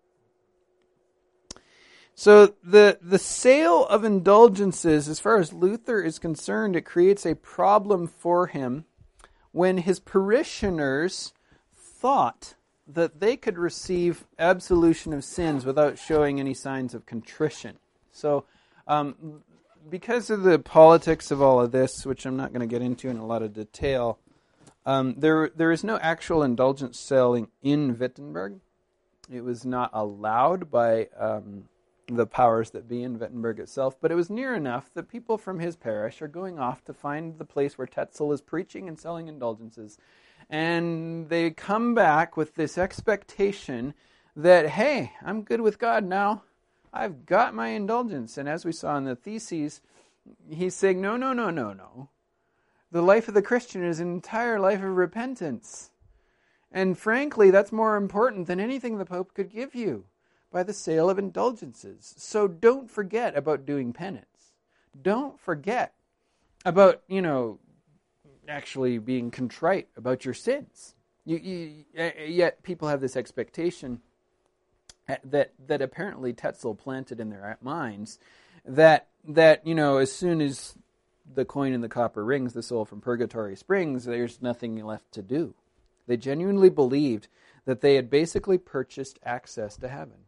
it? So the the sale of indulgences, as far as Luther is concerned, it creates a problem for him when his parishioners thought that they could receive absolution of sins without showing any signs of contrition. So um, because of the politics of all of this, which I'm not going to get into in a lot of detail, um, there there is no actual indulgence selling in Wittenberg. It was not allowed by um, the powers that be in Wittenberg itself, but it was near enough that people from his parish are going off to find the place where Tetzel is preaching and selling indulgences. And they come back with this expectation that, hey, I'm good with God now. I've got my indulgence. And as we saw in the theses, he's saying, no, no, no, no, no. The life of the Christian is an entire life of repentance. And frankly, that's more important than anything the Pope could give you by the sale of indulgences. So don't forget about doing penance. Don't forget about, you know, actually being contrite about your sins. You, you, yet people have this expectation that that apparently Tetzel planted in their minds that that you know as soon as the coin in the copper rings, the soul from purgatory springs, there's nothing left to do. They genuinely believed that they had basically purchased access to heaven.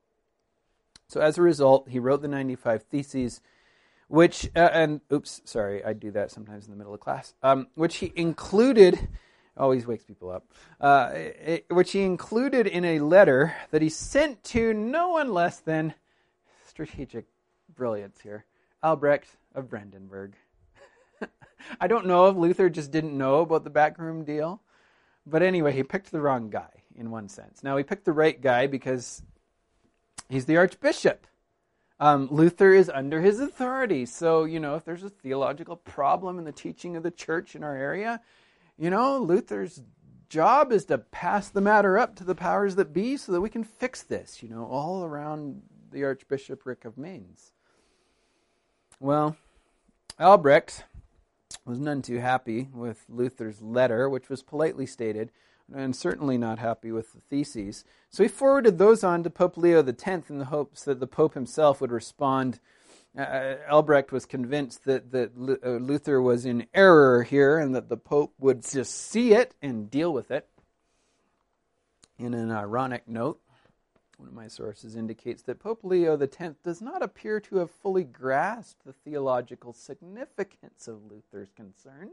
So as a result, he wrote the ninety-five Theses, which, uh, and, oops, sorry, I do that sometimes in the middle of class, um, which he included, always wakes people up, uh, it, which he included in a letter that he sent to no one less than, strategic brilliance here, Albrecht of Brandenburg. I don't know if Luther just didn't know about the backroom deal, but anyway, he picked the wrong guy in one sense. Now, he picked the right guy because he's the archbishop. Um, Luther is under his authority. So, you know, if there's a theological problem in the teaching of the church in our area, you know, Luther's job is to pass the matter up to the powers that be so that we can fix this, you know, all around the Archbishopric of Mainz. Well, Albrecht was none too happy with Luther's letter, which was politely stated, and certainly not happy with the Theses. So he forwarded those on to Pope Leo the tenth in the hopes that the Pope himself would respond. Uh, Albrecht was convinced that, that uh, Luther was in error here and that the Pope would just see it and deal with it. In an ironic note, one of my sources indicates that Pope Leo the tenth does not appear to have fully grasped the theological significance of Luther's concerns.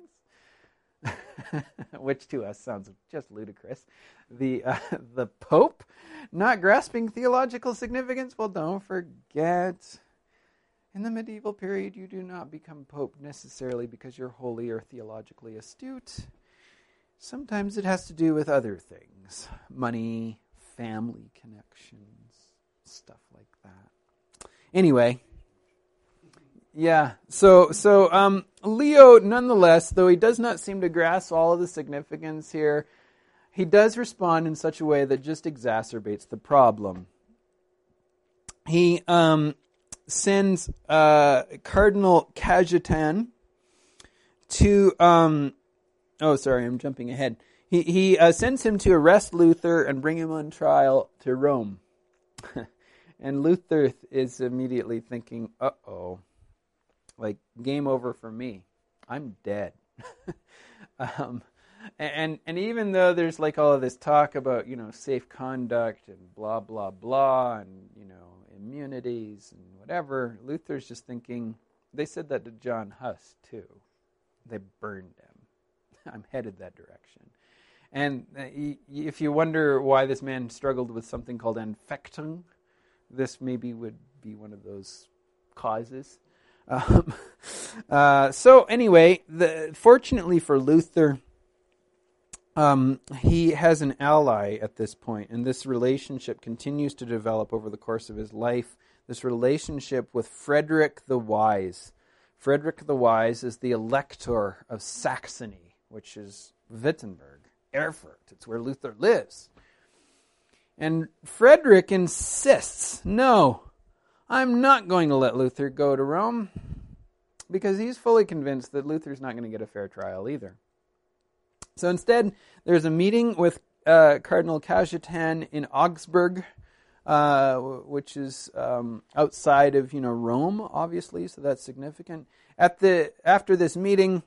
Which to us sounds just ludicrous. The uh, the Pope not grasping theological significance? Well, don't forget, in the medieval period, you do not become Pope necessarily because you're holy or theologically astute. Sometimes it has to do with other things. Money, family connections, stuff like that. Anyway, yeah, so so um, Leo, nonetheless, though he does not seem to grasp all of the significance here, he does respond in such a way that just exacerbates the problem. He um, sends uh, Cardinal Cajetan to, um, oh, sorry, I'm jumping ahead. He, he uh, sends him to arrest Luther and bring him on trial to Rome. And Luther is immediately thinking, uh-oh. Like, game over for me. I'm dead. um, and and even though there's like all of this talk about, you know, safe conduct and blah, blah, blah, and, you know, immunities and whatever, Luther's just thinking, they said that to John Huss, too. They burned him. I'm headed that direction. And if you wonder why this man struggled with something called Anfechtung, this maybe would be one of those causes. Um, uh, so anyway, the, fortunately for Luther, um, he has an ally at this point, and this relationship continues to develop over the course of his life. This relationship with Frederick the Wise. Frederick the Wise is the elector of Saxony, which is Wittenberg, Erfurt. It's where Luther lives. And Frederick insists, no, I'm not going to let Luther go to Rome, because he's fully convinced that Luther's not going to get a fair trial either. So instead, there's a meeting with uh, Cardinal Cajetan in Augsburg, uh, which is um, outside of you know Rome, obviously, so that's significant. At the after this meeting,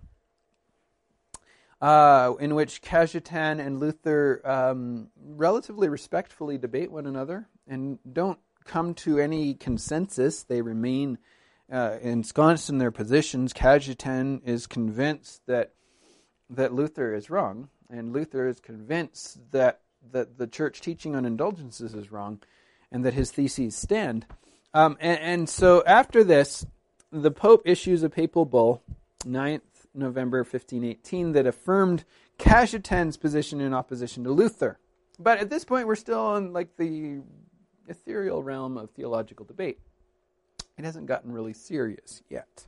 Uh, in which Cajetan and Luther um, relatively respectfully debate one another and don't come to any consensus. They remain uh, ensconced in their positions. Cajetan is convinced that that Luther is wrong, and Luther is convinced that, that the church teaching on indulgences is wrong, and that his theses stand. Um, and, and so after this, the Pope issues a papal bull, ninth November fifteen eighteen, that affirmed Cajetan's position in opposition to Luther. But at this point, we're still in like the ethereal realm of theological debate. It hasn't gotten really serious yet.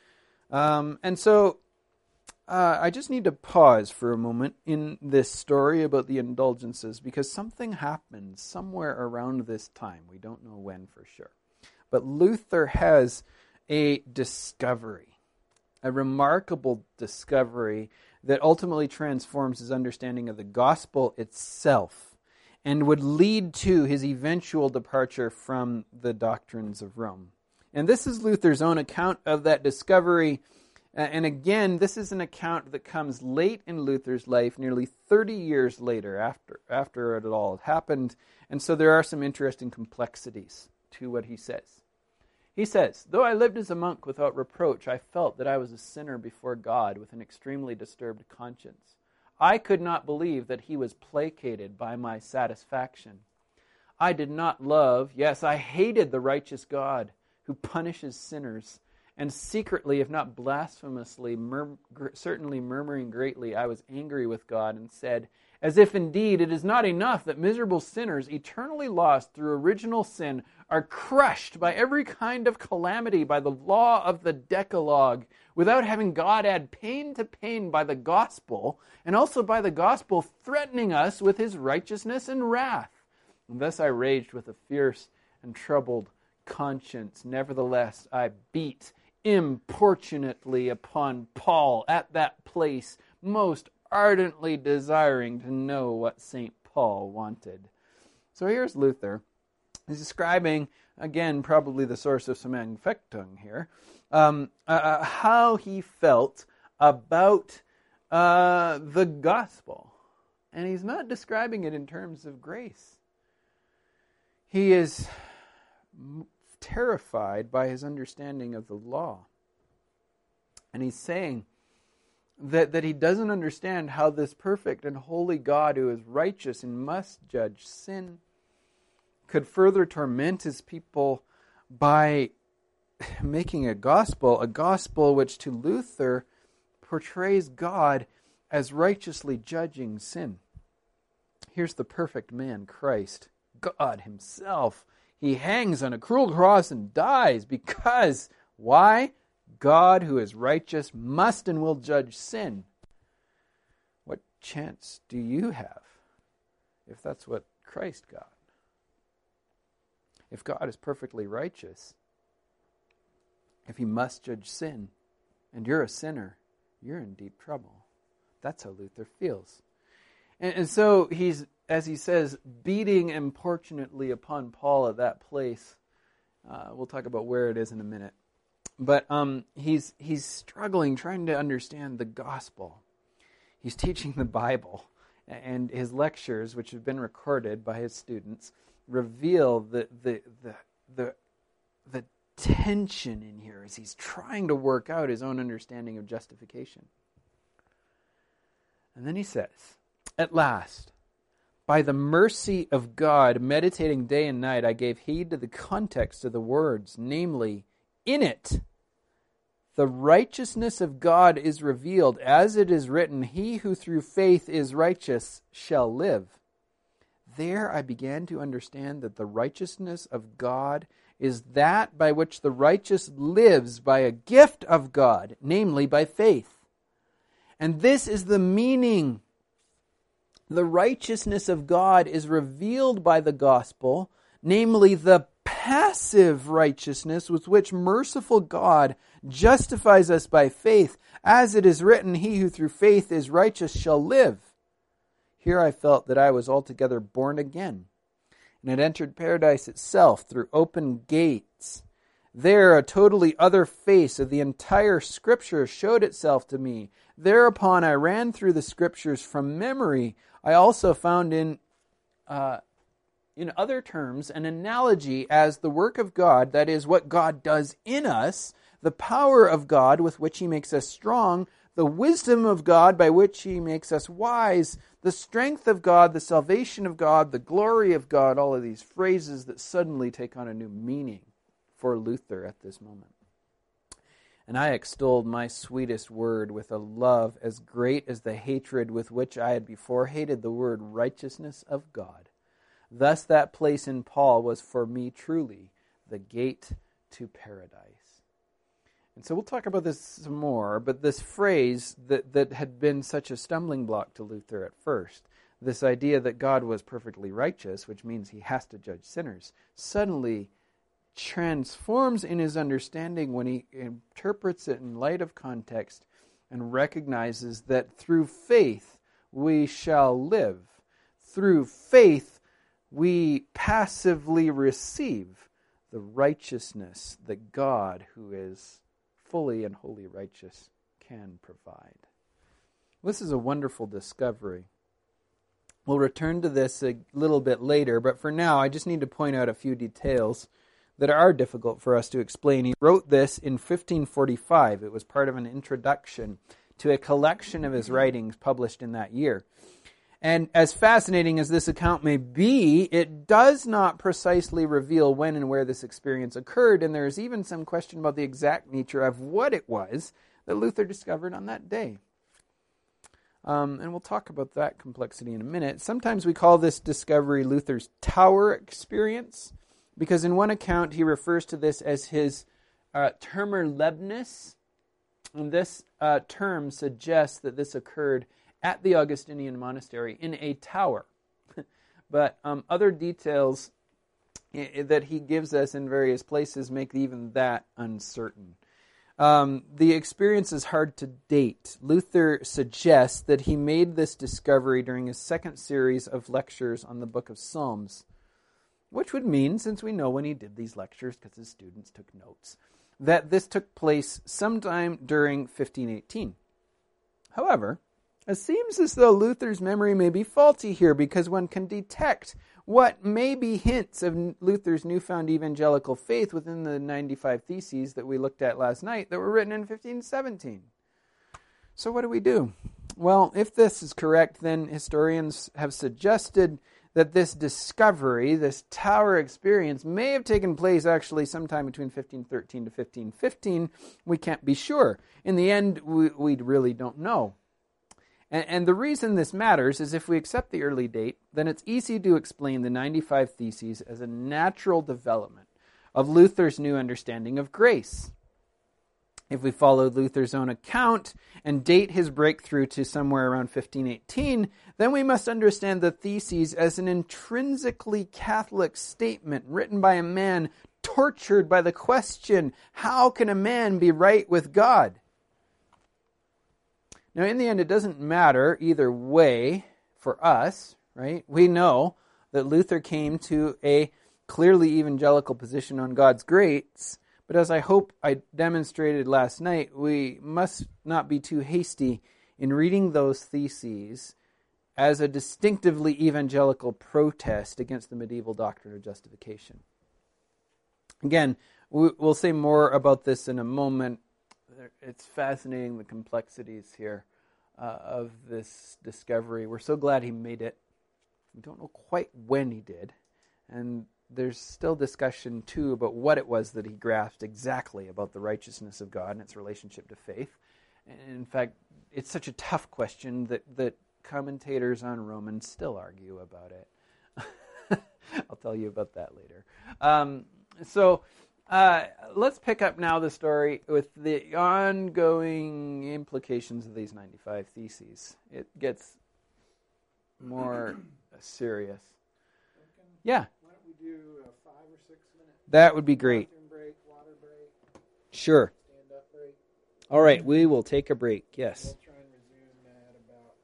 Um, and so uh, I just need to pause for a moment in this story about the indulgences, because something happened somewhere around this time. We don't know when for sure. But Luther has a discovery. A remarkable discovery that ultimately transforms his understanding of the gospel itself and would lead to his eventual departure from the doctrines of Rome. And this is Luther's own account of that discovery. And again, this is an account that comes late in Luther's life, nearly thirty years later after, after it all happened. And so there are some interesting complexities to what he says. He says, "Though I lived as a monk without reproach, I felt that I was a sinner before God with an extremely disturbed conscience. I could not believe that he was placated by my satisfaction. I did not love, yes, I hated the righteous God who punishes sinners, and secretly, if not blasphemously, mur- certainly murmuring greatly, I was angry with God and said, as if indeed it is not enough that miserable sinners, eternally lost through original sin, are crushed by every kind of calamity by the law of the Decalogue, without having God add pain to pain by the gospel, and also by the gospel threatening us with his righteousness and wrath. And thus I raged with a fierce and troubled conscience. Nevertheless, I beat importunately upon Paul at that place, most ardently desiring to know what Saint Paul wanted." So here's Luther. He's describing, again, probably the source of some Anfechtung here, um, uh, how he felt about uh, the gospel. And he's not describing it in terms of grace. He is terrified by his understanding of the law. And he's saying that, that he doesn't understand how this perfect and holy God, who is righteous and must judge sin, could further torment his people by making a gospel, a gospel which to Luther portrays God as righteously judging sin. Here's the perfect man, Christ, God himself. He hangs on a cruel cross and dies because, why? God, who is righteous, must and will judge sin. What chance do you have if that's what Christ got? If God is perfectly righteous, if he must judge sin, and you're a sinner, you're in deep trouble. That's how Luther feels. And, and so he's, as he says, beating importunately upon Paul at that place. Uh, we'll talk about where it is in a minute. But um, he's he's struggling, trying to understand the gospel. He's teaching the Bible, and his lectures, which have been recorded by his students, reveal the the the the, the tension in here as he's trying to work out his own understanding of justification. And then he says, "At last, by the mercy of God, meditating day and night, I gave heed to the context of the words, namely, in it, the righteousness of God is revealed, as it is written, he who through faith is righteous shall live. There I began to understand that the righteousness of God is that by which the righteous lives by a gift of God, namely by faith. And this is the meaning The righteousness of God is revealed by the gospel, namely the passive righteousness with which merciful God justifies us by faith. As it is written, he who through faith is righteous shall live. Here I felt that I was altogether born again, and had entered paradise itself through open gates. There a totally other face of the entire Scripture showed itself to me. Thereupon I ran through the Scriptures from memory. I also found in uh, in other terms an analogy as the work of God, that is, what God does in us, the power of God with which he makes us strong, the wisdom of God by which he makes us wise, the strength of God, the salvation of God, the glory of God, all of these phrases that suddenly take on a new meaning for Luther at this moment. And I extolled my sweetest word with a love as great as the hatred with which I had before hated the word righteousness of God. Thus that place in Paul was for me truly the gate to paradise. And so we'll talk about this some more, but this phrase that, that had been such a stumbling block to Luther at first, this idea that God was perfectly righteous, which means he has to judge sinners, suddenly transforms in his understanding when he interprets it in light of context and recognizes that through faith we shall live. Through faith we passively receive the righteousness that God, who is fully and wholly righteous, can provide. This is a wonderful discovery. We'll return to this a little bit later, but for now I just need to point out a few details that are difficult for us to explain. He wrote this in fifteen forty-five. It was part of an introduction to a collection of his writings published in that year. And as fascinating as this account may be, it does not precisely reveal when and where this experience occurred, and there is even some question about the exact nature of what it was that Luther discovered on that day. Um, and we'll talk about that complexity in a minute. Sometimes we call this discovery Luther's tower experience, because in one account he refers to this as his uh, Turmerlebnis, and this uh, term suggests that this occurred at the Augustinian monastery in a tower. But um, other details I- that he gives us in various places make even that uncertain. Um, the experience is hard to date. Luther suggests that he made this discovery during his second series of lectures on the book of Psalms, which would mean, since we know when he did these lectures because his students took notes, that this took place sometime during fifteen eighteen. However, it seems as though Luther's memory may be faulty here, because one can detect what may be hints of Luther's newfound evangelical faith within the ninety-five Theses that we looked at last night that were written in fifteen seventeen. So what do we do? Well, if this is correct, then historians have suggested that this discovery, this tower experience, may have taken place actually sometime between fifteen thirteen to fifteen fifteen. We can't be sure. In the end, we, we really don't know. And, and the reason this matters is if we accept the early date, then it's easy to explain the ninety-five Theses as a natural development of Luther's new understanding of grace. If we follow Luther's own account and date his breakthrough to somewhere around fifteen eighteen, then we must understand the Theses as an intrinsically Catholic statement written by a man tortured by the question, how can a man be right with God? Now, in the end, it doesn't matter either way for us, right? We know that Luther came to a clearly evangelical position on God's grace, but as I hope I demonstrated last night, we must not be too hasty in reading those theses as a distinctively evangelical protest against the medieval doctrine of justification. Again, we'll say more about this in a moment. It's fascinating, the complexities here uh, of this discovery. We're so glad he made it. We don't know quite when he did. And there's still discussion, too, about what it was that he grasped exactly about the righteousness of God and its relationship to faith. And in fact, it's such a tough question that, that commentators on Romans still argue about it. I'll tell you about that later. Um, so... Uh, let's pick up now the story with the ongoing implications of these ninety-five Theses. It gets more serious. Duncan, Yeah, why don't we do a five or six minute that would be great. bathroom break, water break, Sure. stand up break? All right, we will take a break. Yes. We'll